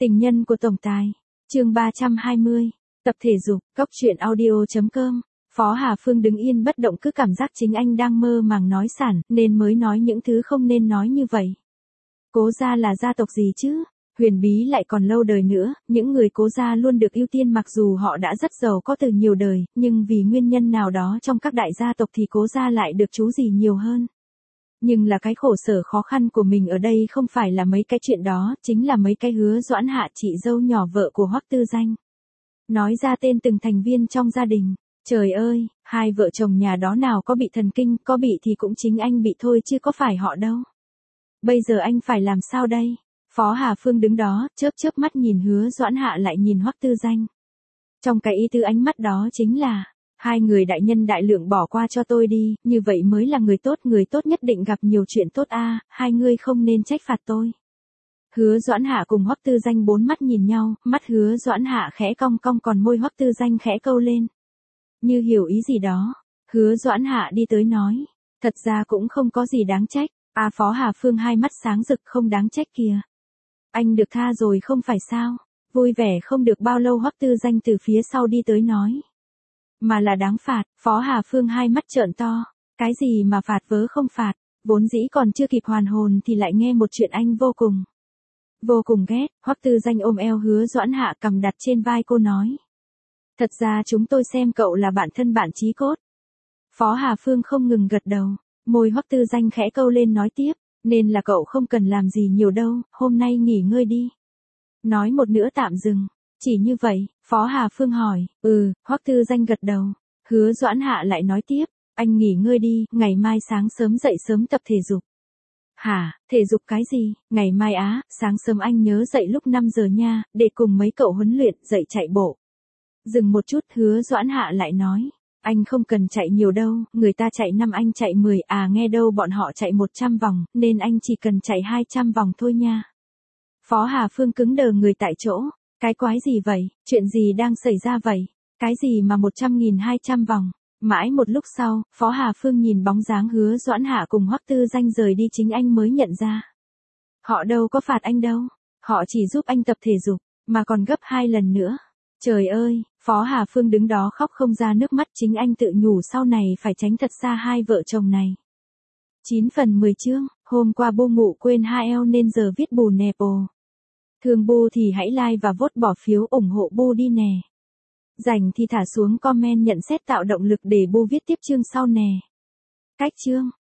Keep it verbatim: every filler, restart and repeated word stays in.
Tình nhân của tổng tài. Chương ba trăm hai mươi. Tập thể dục, cóc truyện audio chấm com. Phó Hà Phương đứng yên bất động, cứ cảm giác chính anh đang mơ màng nói sẵn, nên mới nói những thứ không nên nói như vậy. Cố gia là gia tộc gì chứ? Huyền bí lại còn lâu đời nữa, những người cố gia luôn được ưu tiên mặc dù họ đã rất giàu có từ nhiều đời, nhưng vì nguyên nhân nào đó trong các đại gia tộc thì cố gia lại được chú gì nhiều hơn. Nhưng là cái khổ sở khó khăn của mình ở đây không phải là mấy cái chuyện đó, chính là mấy cái hứa Doãn Hạ, chị dâu nhỏ vợ của Hoắc Tư Danh. Nói ra tên từng thành viên trong gia đình. Trời ơi, hai vợ chồng nhà đó nào có bị thần kinh, có bị thì cũng chính anh bị thôi chứ có phải họ đâu. Bây giờ anh phải làm sao đây? Phó Hà Phương đứng đó, chớp chớp mắt nhìn hứa Doãn Hạ lại nhìn Hoắc Tư Danh. Trong cái ý tứ ánh mắt đó chính là, hai người đại nhân đại lượng bỏ qua cho tôi đi, như vậy mới là người tốt, người tốt nhất định gặp nhiều chuyện tốt a, hai người không nên trách phạt tôi. Hứa Doãn Hạ cùng Hoắc Tư Danh bốn mắt nhìn nhau, mắt hứa Doãn Hạ khẽ cong cong còn môi Hoắc Tư Danh khẽ câu lên. Như hiểu ý gì đó, hứa Doãn Hạ đi tới nói, thật ra cũng không có gì đáng trách, à Phó Hà Phương hai mắt sáng rực, không đáng trách kìa. Anh được tha rồi không phải sao? Vui vẻ không được bao lâu Hoắc Tư Danh từ phía sau đi tới nói. Mà là đáng phạt, Phó Hà Phương hai mắt trợn to, cái gì mà phạt vớ không phạt, vốn dĩ còn chưa kịp hoàn hồn thì lại nghe một chuyện anh vô cùng. Vô cùng ghét, Hoắc Tư Danh ôm eo hứa Doãn Hạ cầm đặt trên vai cô nói. Thật ra chúng tôi xem cậu là bạn thân bạn chí cốt. Phó Hà Phương không ngừng gật đầu, môi Hoắc Tư Danh khẽ câu lên nói tiếp, nên là cậu không cần làm gì nhiều đâu, hôm nay nghỉ ngơi đi. Nói một nữa tạm dừng, chỉ như vậy, Phó Hà Phương hỏi, ừ, Hoắc Tư Danh gật đầu, hứa Doãn Hạ lại nói tiếp, anh nghỉ ngơi đi, ngày mai sáng sớm dậy sớm tập thể dục. Hả, thể dục cái gì, ngày mai á, sáng sớm anh nhớ dậy lúc năm giờ nha, để cùng mấy cậu huấn luyện, dậy chạy bộ. Dừng một chút hứa Doãn Hạ lại nói, anh không cần chạy nhiều đâu, người ta chạy năm anh chạy mười, à nghe đâu bọn họ chạy một trăm vòng, nên anh chỉ cần chạy hai trăm vòng thôi nha. Phó Hà Phương cứng đờ người tại chỗ, cái quái gì vậy, chuyện gì đang xảy ra vậy, cái gì mà một trăm nghìn hai trăm vòng. Mãi một lúc sau, Phó Hà Phương nhìn bóng dáng hứa Doãn Hạ cùng Hoắc Tư Danh rời đi chính anh mới nhận ra. Họ đâu có phạt anh đâu, họ chỉ giúp anh tập thể dục, mà còn gấp hai lần nữa. Trời ơi, Phó Hà Phương đứng đó khóc không ra nước mắt, chính anh tự nhủ sau này phải tránh thật xa hai vợ chồng này. chín phần mười chương, hôm qua Bu ngủ quên hai eo nên giờ viết bù nè bồ. Thương Bu thì hãy like và vote bỏ phiếu ủng hộ Bu đi nè. Rảnh thì thả xuống comment nhận xét tạo động lực để Bu viết tiếp chương sau nè. Cách chương.